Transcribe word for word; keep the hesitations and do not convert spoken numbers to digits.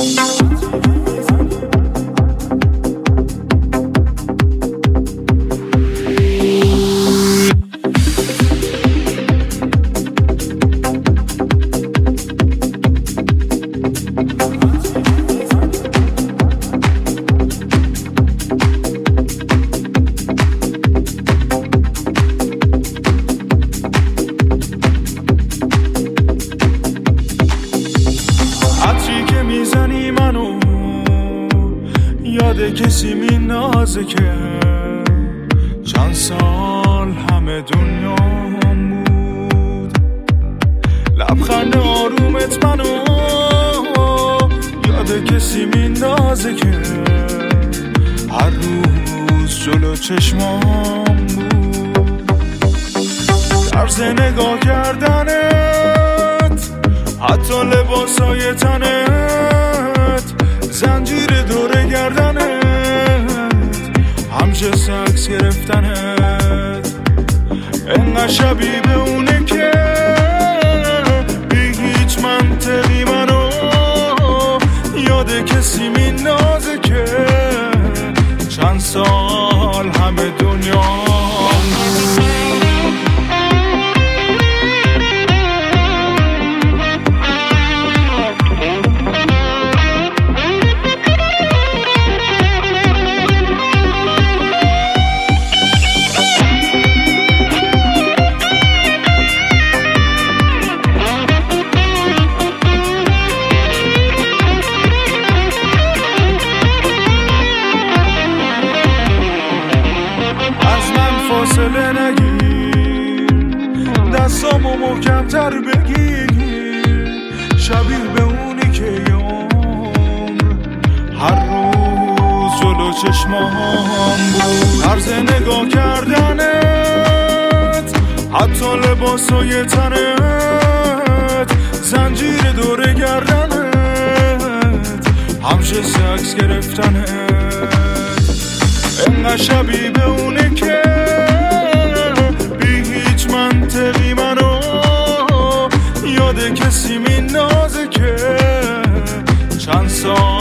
یاد کسی می نازه که چند سال همه دنیا بود. لبخند آرومت منو یاد کسی می نازه که هر روز جلو چشمام بود. طرز نگاه کردنت، حتی لباسای تنت، زنجیر دور گردنت، همیشه سکس گرفتنت، انقدر شبیه به اونه که بی هیچ منطقی منو یاد کسی می نازه که چند سال همه دنیا. فاصله نگیر، دستامو محکم‌تر بگیر، شبیه به اونی که یه عمر هر روز جلو چشمام بود. طرز نگاه کردنت، حتی لباسای تنت، زنجیر دور گردنت، همیشه سکس گرفتنت، انقدر شبیه به اونه که منطقی منو یاد کسی می نازه که چند سال